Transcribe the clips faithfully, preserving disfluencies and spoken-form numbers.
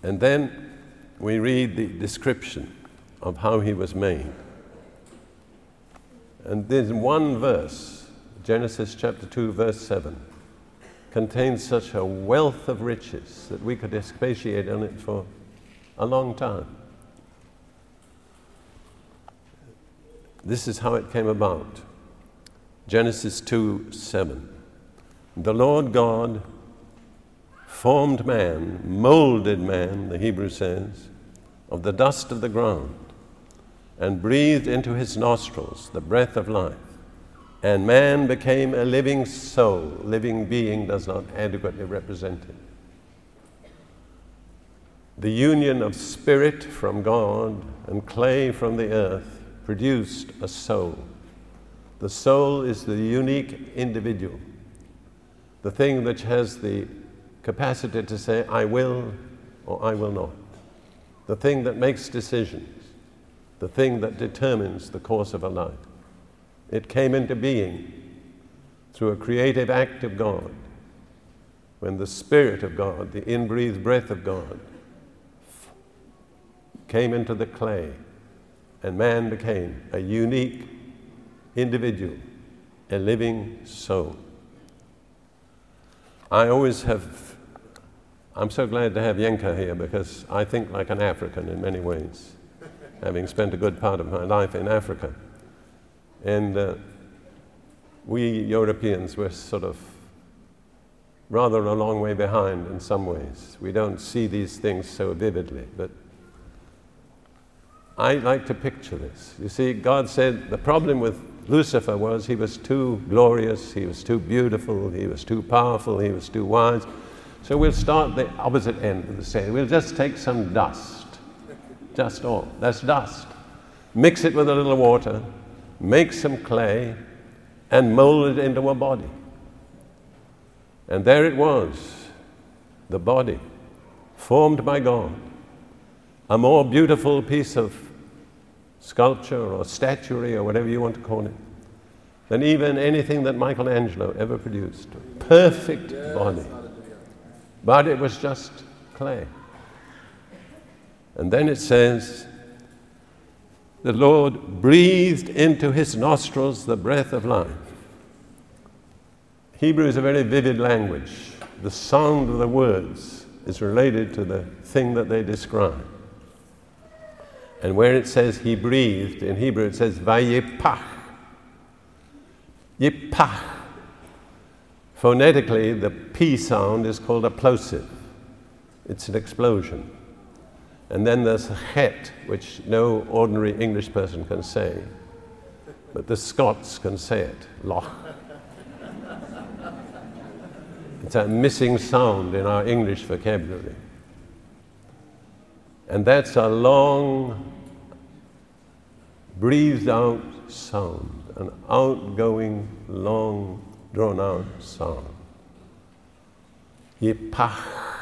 And then we read the description of how he was made. And there's one verse, Genesis chapter two, verse seven, contains such a wealth of riches that we could expatiate on it for a long time. This is how it came about. Genesis two, seven. The Lord God formed man, molded man, the Hebrew says, of the dust of the ground, and breathed into his nostrils the breath of life. And man became a living soul. Living being does not adequately represent it. The union of spirit from God and clay from the earth produced a soul. The soul is the unique individual, the thing which has the capacity to say, I will or I will not, the thing that makes decisions, the thing that determines the course of a life. It came into being through a creative act of God, when the Spirit of God, the inbreathed breath of God, came into the clay, and man became a unique individual, a living soul. I always have, I'm so glad to have Yenka here, because I think like an African in many ways, having spent a good part of my life in Africa. And uh, we Europeans were sort of rather a long way behind in some ways. We don't see these things so vividly, but I like to picture this. You see, God said the problem with Lucifer was he was too glorious, he was too beautiful, he was too powerful, he was too wise. So we'll start the opposite end of the scale. We'll just take some dust, just all. That's dust. Mix it with a little water, make some clay, and mold it into a body. And there it was, the body, formed by God. A more beautiful piece of sculpture or statuary or whatever you want to call it than even anything that Michelangelo ever produced. Perfect yes, body. But it was just clay. And then it says, the Lord breathed into his nostrils the breath of life. Hebrew is a very vivid language. The sound of the words is related to the thing that they describe. And where it says he breathed, in Hebrew it says vayipach. Yipach. Phonetically, the P sound is called a plosive. It's an explosion. And then there's a het, which no ordinary English person can say, but the Scots can say it, loch. It's a missing sound in our English vocabulary. And that's a long, breathed out sound, an outgoing, long, drawn out sound. Yipach.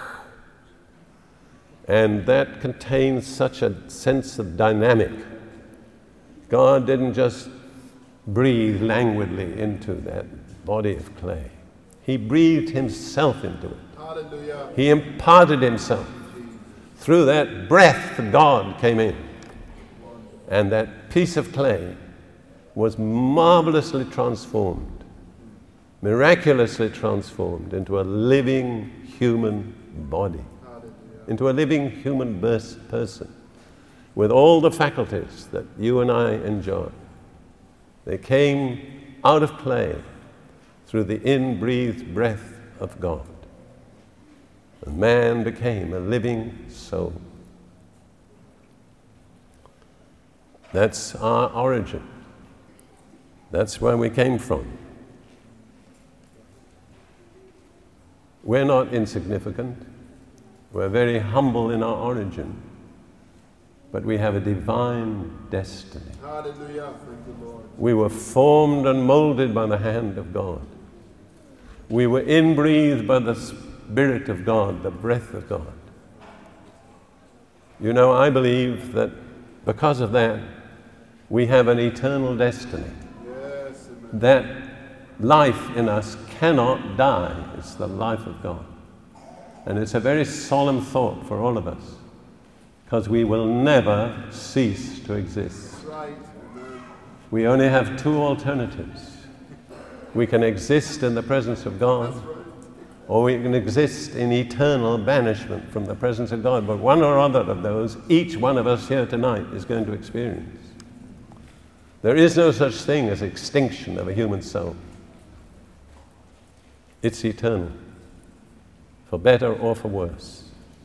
And that contains such a sense of dynamic. God didn't just breathe languidly into that body of clay. He breathed himself into it. Hallelujah. He imparted himself. Through that breath, God came in. And that piece of clay was marvelously transformed, miraculously transformed into a living human body, into a living human person with all the faculties that you and I enjoy. They came out of clay through the inbreathed breath of God. And man became a living soul. That's our origin. That's where we came from. We're not insignificant. We're very humble in our origin. But we have a divine destiny. Hallelujah. Thank you, Lord. We were formed and molded by the hand of God. We were inbreathed by the Spirit of God, the breath of God. You know, I believe that because of that, we have an eternal destiny. Yes, amen. That life in us cannot die. It's the life of God. And it's a very solemn thought for all of us, because we will never cease to exist. Right. We only have two alternatives. We can exist in the presence of God, or we can exist in eternal banishment from the presence of God. But one or other of those, each one of us here tonight is going to experience. There is no such thing as extinction of a human soul. It's eternal, for better or for worse.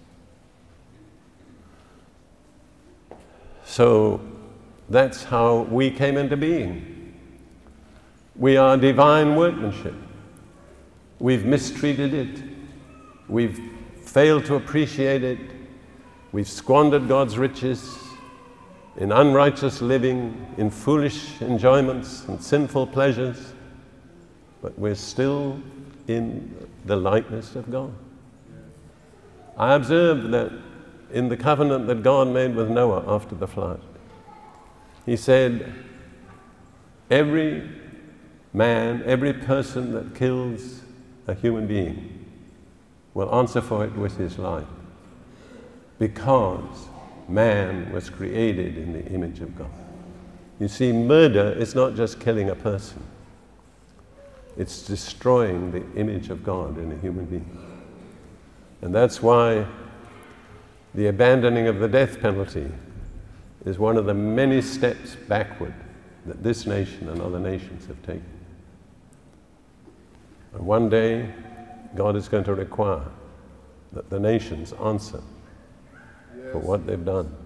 So that's how we came into being. We are divine workmanship. We've mistreated it. We've failed to appreciate it. We've squandered God's riches in unrighteous living, in foolish enjoyments and sinful pleasures. But we're still in the likeness of God. I observed that in the covenant that God made with Noah after the flood, he said, every man, every person that kills a human being will answer for it with his life, because man was created in the image of God. You see, murder is not just killing a person. It's destroying the image of God in a human being. And that's why the abandoning of the death penalty is one of the many steps backward that this nation and other nations have taken. And one day, God is going to require that the nations answer for what they've done.